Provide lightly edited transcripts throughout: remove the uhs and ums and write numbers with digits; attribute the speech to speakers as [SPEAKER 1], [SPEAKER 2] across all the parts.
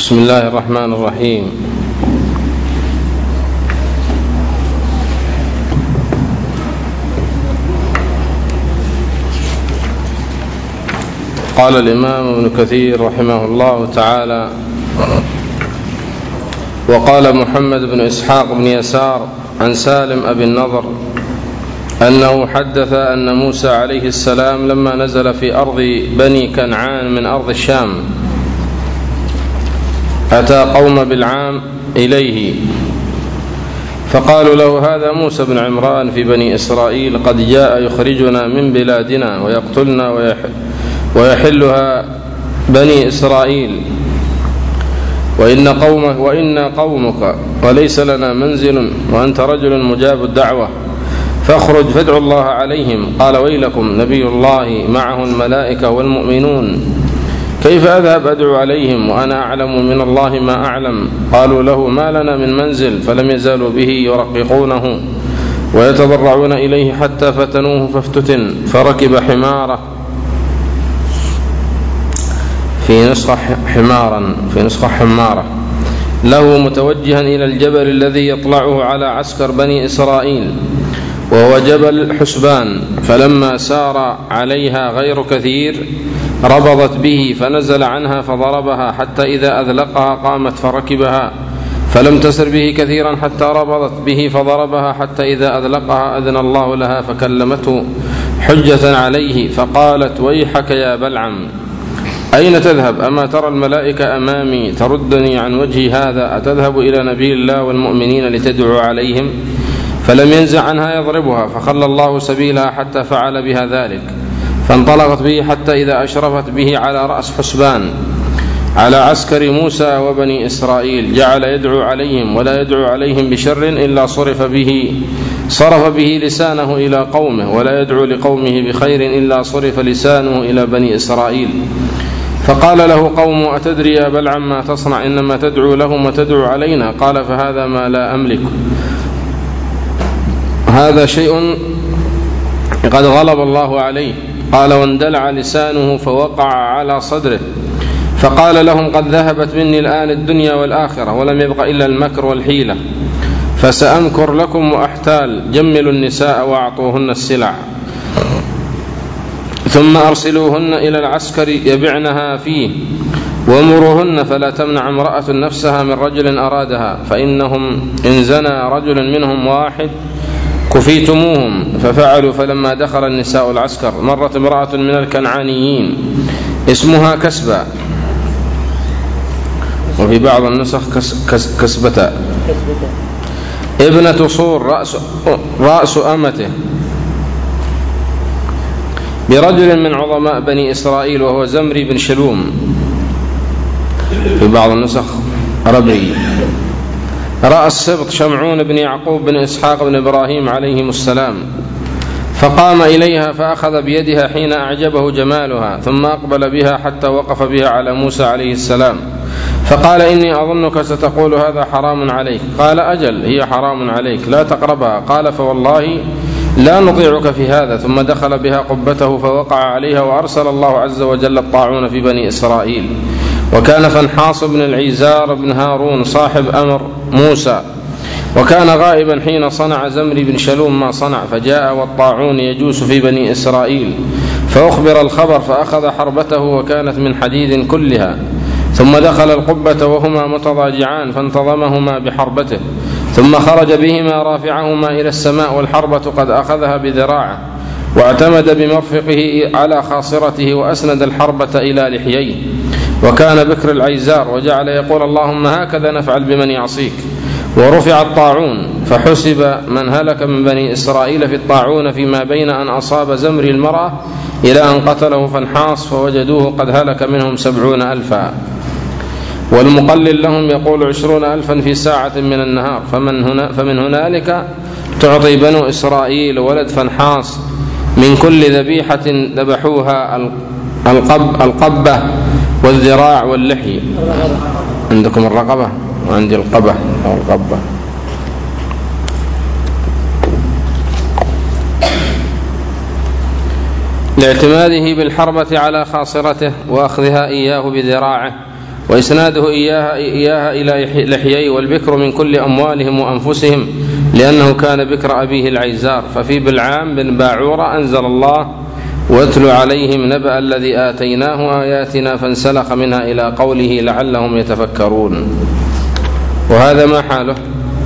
[SPEAKER 1] بسم الله الرحمن الرحيم. قال الإمام ابن كثير رحمه الله تعالى: وقال محمد بن إسحاق بن يسار عن سالم أبي النضر أنه حدث أن موسى عليه السلام لما نزل في أرض بني كنعان من أرض الشام أتى قوم بالعام إليه فقالوا له: هذا موسى بن عمران في بني إسرائيل قد جاء يخرجنا من بلادنا ويقتلنا ويحلها بني إسرائيل، وإن قومك وليس لنا منزل وأنت رجل مجاب الدعوة، فاخرج فادعوا الله عليهم. قال: ويلكم، نبي الله معه الملائكة والمؤمنون، كيف أذهب أدعو عليهم وأنا أعلم من الله ما أعلم؟ قالوا له: ما لنا من منزل. فلم يزالوا به يرققونه ويتضرعون إليه حتى فتنوه فافتتن، فركب حمارة في نسخة حمارة له متوجها إلى الجبل الذي يطلعه على عسكر بني إسرائيل، وهو جبل حسبان. فلما سار عليها غير كثير ربضت به، فنزل عنها فضربها حتى إذا أذلقها قامت فركبها، فلم تسر به كثيرا حتى ربضت به فضربها حتى إذا أذلقها أذن الله لها فكلمته حجة عليه، فقالت: ويحك يا بلعم، أين تذهب؟ أما ترى الملائكة أمامي تردني عن وجهي هذا؟ أتذهب إلى نبي الله والمؤمنين لتدعو عليهم؟ فلم ينزع عنها يضربها، فخلى الله سبيلها حتى فعل بها ذلك، فانطلقت به حتى إذا أشرفت به على رأس حسبان على عسكر موسى وبني إسرائيل، جعل يدعو عليهم ولا يدعو عليهم بشر إلا صرف به لسانه إلى قومه، ولا يدعو لقومه بخير إلا صرف لسانه إلى بني إسرائيل. فقال له قوم: أتدري يا بلعم ما تصنع؟ إنما تدعو لهم وتدعو علينا. قال: فهذا ما لا أملك، هذا شيء قد غلب الله عليه. قال: واندلع لسانه فوقع على صدره، فقال لهم: قد ذهبت مني الآن الدنيا والآخرة، ولم يبق إلا المكر والحيلة، فسأمكر لكم وأحتال. جملوا النساء وأعطوهن السلع، ثم أرسلوهن إلى العسكر يبعنها فيه، وامروهن فلا تمنع امرأة نفسها من رجل أرادها، فإنهم إن زنى رجل منهم واحد كفيتموهم. ففعلوا. فلما دخل النساء العسكر مرت امرأة من الكنعانيين اسمها كسبة، وفي بعض النسخ كسبة، ابنة صور رأس أمته، برجل من عظماء بني إسرائيل وهو زمري بن شلوم، في بعض النسخ ربعي، رأس سبط شمعون بن يعقوب بن إسحاق بن إبراهيم عليهم السلام. فقام إليها فأخذ بيدها حين أعجبه جمالها، ثم أقبل بها حتى وقف بها على موسى عليه السلام، فقال: إني أظنك ستقول هذا حرام عليك. قال: أجل، هي حرام عليك، لا تقربها. قال: فوالله لا نطيعك في هذا. ثم دخل بها قبته فوقع عليها، وأرسل الله عز وجل الطاعون في بني إسرائيل. وكان فنحاص بن العيزار بن هارون صاحب أمر موسى، وكان غائبا حين صنع زمري بن شلوم ما صنع، فجاء والطاعون يجوس في بني إسرائيل، فأخبر الخبر، فأخذ حربته وكانت من حديد كلها، ثم دخل القبة وهما متضاجعان فانتظمهما بحربته، ثم خرج بهما رافعهما إلى السماء، والحربة قد أخذها بذراعه، واعتمد بمرفقه على خاصرته، وأسند الحربة إلى لحييه، وكان بكر العيزار، وجعل يقول: اللهم هكذا نفعل بمن يعصيك. ورفع الطاعون، فحسب من هلك من بني إسرائيل في الطاعون فيما بين أن أصاب زمري المرأة إلى أن قتله فنحاص، فوجدوه قد هلك منهم 70,000. والمقلل لهم يقول 20,000 في ساعة من النهار. فمن هنالك تعطي بنو إسرائيل ولد فنحاص من كل ذبيحة ذبحوها القبة والذراع واللحي. عندكم الرقبة وعندي القبة أو القبة. لاعتماده بالحربة على خاصرته وأخذها إياه بذراعه، وإسناده إياها إلى لحيي والبكر من كل أموالهم وأنفسهم، لأنه كان بكر أبيه العيزار. ففي بلعام بن باعورة أنزل الله: واتل عليهم نبأ الذي آتيناه آياتنا فانسلخ منها إلى قوله لعلهم يتفكرون. وهذا ما حاله؟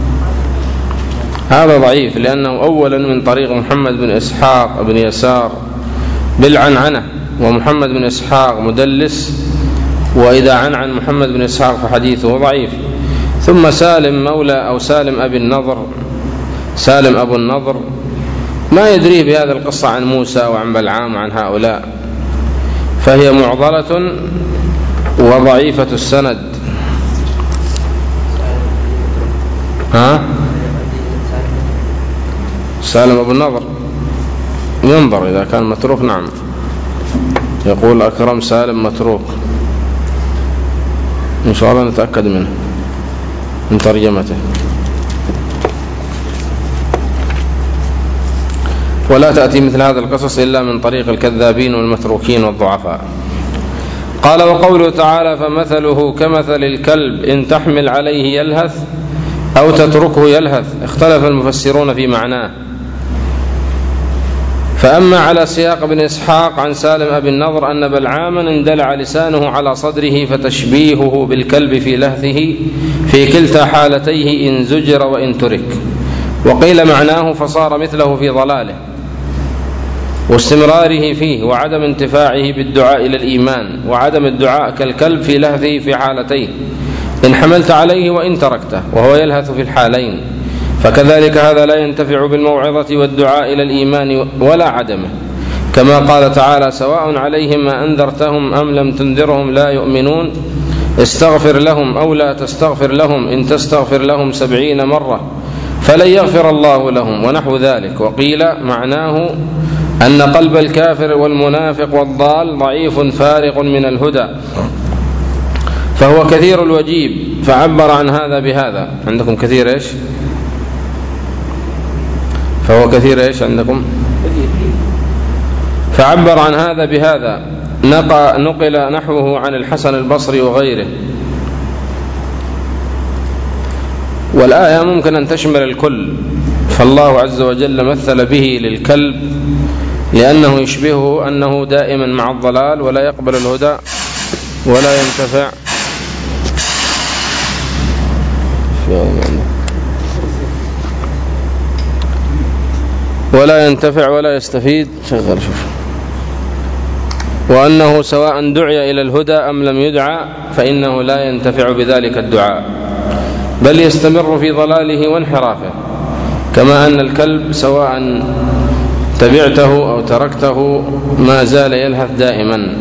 [SPEAKER 1] هذا ضعيف، لأنه أولا من طريق محمد بن إسحاق بن يسار بالعنعنة، ومحمد بن إسحاق مدلس، وإذا عن محمد بن إسحاق فحديثه ضعيف. ثم سالم مولى أو سالم أبي النضر، سالم أبو النضر ما يدريه بهذا القصة عن موسى وعن بلعام وعن هؤلاء، فهي معضلة وضعيفة السند. سالم أبو النضر ينظر إذا كان متروك. نعم، يقول أكرم سالم متروك، إن شاء الله نتأكد منه من ترجمته. ولا تأتي مثل هذا القصص إلا من طريق الكذابين والمتروكين والضعفاء. قال: وقوله تعالى: فمثله كمثل الكلب إن تحمل عليه يلهث أو تتركه يلهث. اختلف المفسرون في معناه، فأما على سياق ابن إسحاق عن سالم أبي النضر أن بلعاما اندلع لسانه على صدره، فتشبيهه بالكلب في لهثه في كلتا حالتيه إن زجر وإن ترك. وقيل معناه فصار مثله في ضلاله واستمراره فيه وعدم انتفاعه بالدعاء إلى الإيمان، وعدم الدعاء كالكلب في لهثه في حالتين: إن حملت عليه وإن تركته، وهو يلهث في الحالين. فكذلك هذا لا ينتفع بالموعظة والدعاء إلى الإيمان ولا عدمه، كما قال تعالى: سواء عليهم ما أنذرتهم أم لم تنذرهم لا يؤمنون، استغفر لهم أو لا تستغفر لهم إن تستغفر لهم 70 مرة فلن يغفر الله لهم، ونحو ذلك. وقيل معناه أن قلب الكافر والمنافق والضال ضعيف فارغ من الهدى، فهو كثير الوجيب، فعبر عن هذا بهذا. عندكم كثير إيش؟ فهو كثير إيش عندكم؟ فعبر عن هذا بهذا. نقل نحوه عن الحسن البصري وغيره. والآية ممكن أن تشمل الكل، فالله عز وجل مثل به للكلب لأنه يشبهه أنه دائما مع الضلال ولا يقبل الهدى ولا ينتفع ولا يستفيد. شغل شوف. وأنه سواء دعي إلى الهدى أم لم يدعى فإنه لا ينتفع بذلك الدعاء، بل يستمر في ضلاله وانحرافه، كما أن الكلب سواء تبعته أو تركته ما زال يلهث دائما،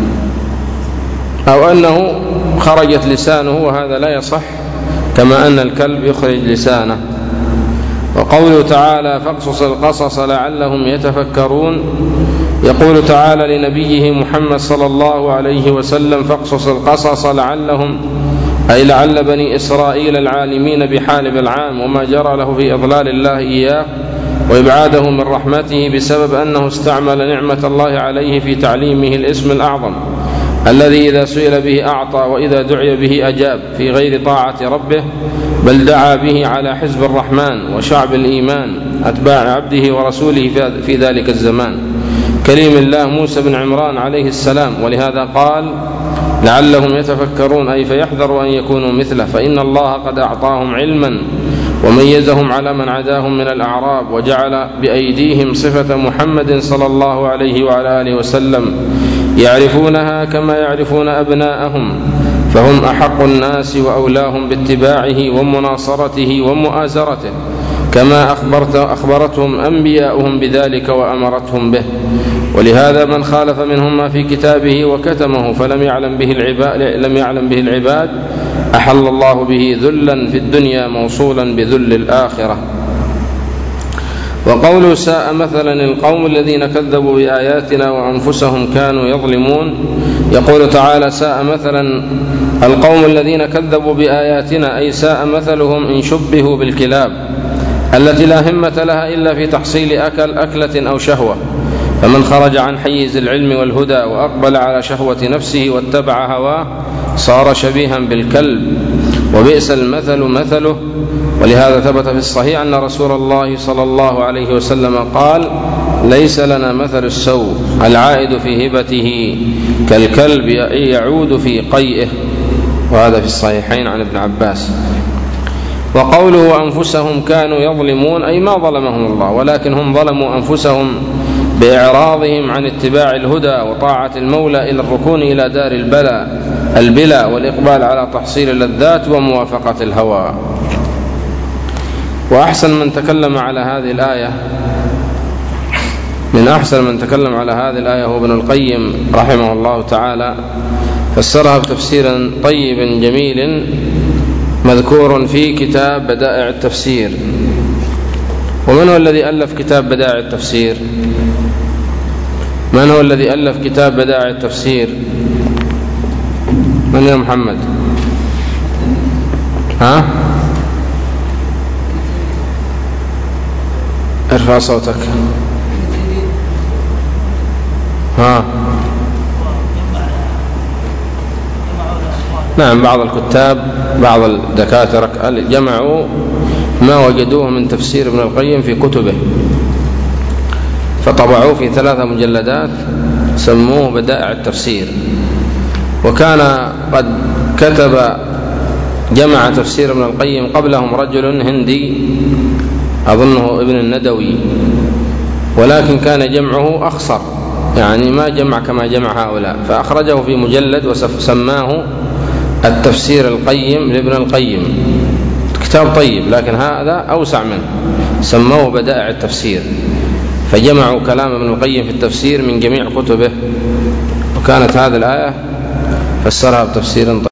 [SPEAKER 1] أو أنه خرجت لسانه، وهذا لا يصح، كما أن الكلب يخرج لسانه. وقوله تعالى: فاقصص القصص لعلهم يتفكرون، يقول تعالى لنبيه محمد صلى الله عليه وسلم: فاقصص القصص لعلهم، أي لعل بني إسرائيل العالمين بحال بلعام وما جرى له في إضلال الله إياه وإبعاده من رحمته بسبب أنه استعمل نعمة الله عليه في تعليمه الاسم الأعظم الذي إذا سئل به أعطى وإذا دعي به أجاب، في غير طاعة ربه، بل دعا به على حزب الرحمن وشعب الإيمان أتباع عبده ورسوله في ذلك الزمان، كليم الله موسى بن عمران عليه السلام. ولهذا قال: لعلهم يتفكرون، أي فيحذروا أن يكونوا مثله، فإن الله قد أعطاهم علما وميزهم على من عداهم من الأعراب، وجعل بأيديهم صفة محمد صلى الله عليه وعلى آله وسلم يعرفونها كما يعرفون أبناءهم، فهم أحق الناس وأولاهم باتباعه ومناصرته ومؤازرته، كما أخبرتهم أنبياؤهم بذلك وأمرتهم به. ولهذا من خالف منهم ما في كتابه وكتمه فلم يعلم به العباد أحل الله به ذلا في الدنيا موصولا بذل الآخرة. وقوله: ساء مثلا القوم الذين كذبوا بآياتنا وأنفسهم كانوا يظلمون، يقول تعالى: ساء مثلا القوم الذين كذبوا بآياتنا، أي ساء مثلهم إن شبهوا بالكلاب التي لا همة لها إلا في تحصيل أكلة أو شهوة، فمن خرج عن حيز العلم والهدى وأقبل على شهوة نفسه واتبع هواه صار شبيها بالكلب وبئس المثل مثله. ولهذا ثبت في الصحيح أن رسول الله صلى الله عليه وسلم قال: ليس لنا مثل السوء العائد في هبته كالكلب يعود في قيئه. وهذا في الصحيحين عن ابن عباس. وقوله أنفسهم كانوا يظلمون أي ما ظلمهم الله، ولكن هم ظلموا أنفسهم بإعراضهم عن اتباع الهدى وطاعة المولى إلى الركون إلى دار البلا والإقبال على تحصيل اللذات وموافقة الهوى. وأحسن من تكلم على هذه الآية هو ابن القيم رحمه الله تعالى، فسرها بتفسير طيب جميل مذكور في كتاب بدائع التفسير. ومن هو الذي ألف كتاب بدائع التفسير؟ من هو الذي ألف كتاب بدائع التفسير؟ من يا محمد؟ ارفع صوتك. نعم، بعض الكتاب بعض الدكاترة جمعوا ما وجدوه من تفسير ابن القيم في كتبه، فطبعوه في 3 مجلدات سموه بدائع التفسير. وكان قد كتب جمع تفسير ابن القيم قبلهم رجل هندي أظنه ابن الندوي، ولكن كان جمعه أخصر، يعني ما جمع كما جمع هؤلاء، فأخرجه في مجلد وسماه التفسير القيم لابن القيم. كتاب طيب، لكن هذا أوسع منه، سموه بدائع التفسير، فجمعوا كلام ابن القيم في التفسير من جميع كتبه. وكانت هذه الآية فسرها بتفسير طيب.